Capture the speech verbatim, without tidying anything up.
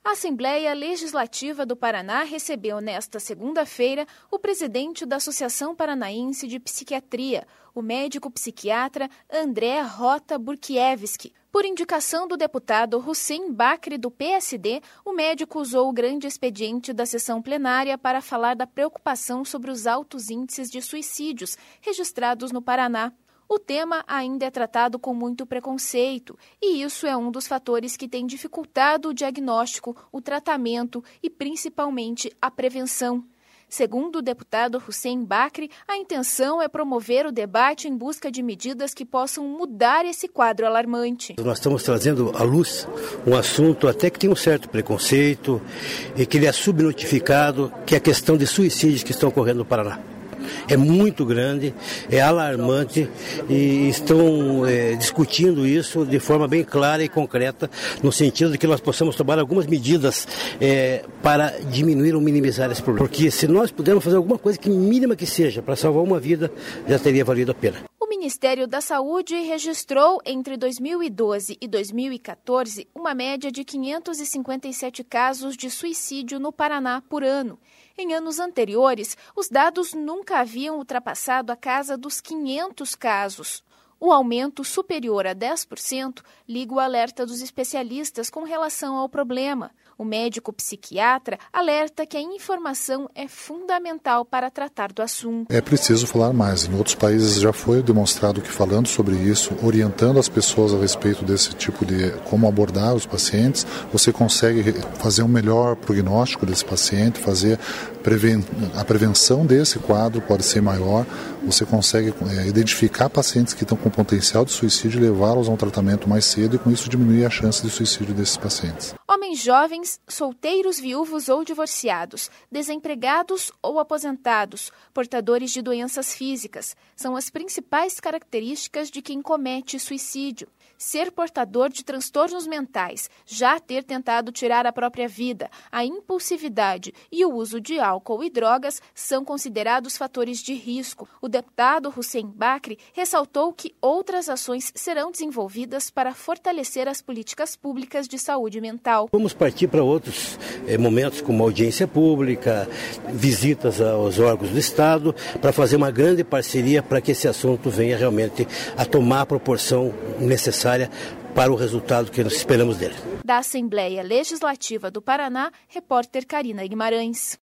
A Assembleia Legislativa do Paraná recebeu nesta segunda-feira o presidente da Associação Paranaense de Psiquiatria, o médico psiquiatra André Rota Burkiewski. Por indicação do deputado Hussein Bakri, do P S D, o médico usou o grande expediente da sessão plenária para falar da preocupação sobre os altos índices de suicídios registrados no Paraná. O tema ainda é tratado com muito preconceito, e isso é um dos fatores que tem dificultado o diagnóstico, o tratamento e, principalmente, a prevenção. Segundo o deputado Hussein Bakri, a intenção é promover o debate em busca de medidas que possam mudar esse quadro alarmante. Nós estamos trazendo à luz um assunto até que tem um certo preconceito e que ele é subnotificado, que é a questão de suicídios que estão ocorrendo no Paraná. É muito grande, é alarmante e estão é, discutindo isso de forma bem clara e concreta, no sentido de que nós possamos tomar algumas medidas é, para diminuir ou minimizar esse problema. Porque se nós pudermos fazer alguma coisa, que mínima que seja, para salvar uma vida, já teria valido a pena. O Ministério da Saúde registrou entre dois mil e doze e dois mil e quatorze uma média de quinhentos e cinquenta e sete casos de suicídio no Paraná por ano. Em anos anteriores, os dados nunca haviam ultrapassado a casa dos quinhentos casos. O aumento superior a dez por cento liga o alerta dos especialistas com relação ao problema. O médico psiquiatra alerta que a informação é fundamental para tratar do assunto. É preciso falar mais. Em outros países já foi demonstrado que, falando sobre isso, orientando as pessoas a respeito desse tipo de como abordar os pacientes, você consegue fazer um melhor prognóstico desse paciente, fazer preven... a prevenção desse quadro pode ser maior. Você consegue é, identificar pacientes que estão com potencial de suicídio e levá-los a um tratamento mais cedo e, com isso, diminuir a chance de suicídio desses pacientes. Homens jovens, solteiros, viúvos ou divorciados, desempregados ou aposentados, portadores de doenças físicas, são as principais características de quem comete suicídio. Ser portador de transtornos mentais, já ter tentado tirar a própria vida, a impulsividade e o uso de álcool e drogas são considerados fatores de risco. O deputado Hussein Bakri ressaltou que outras ações serão desenvolvidas para fortalecer as políticas públicas de saúde mental. Vamos partir para outros eh, momentos, como audiência pública, visitas aos órgãos do Estado, para fazer uma grande parceria para que esse assunto venha realmente a tomar a proporção necessária para o resultado que nós esperamos dele. Da Assembleia Legislativa do Paraná, repórter Karina Guimarães.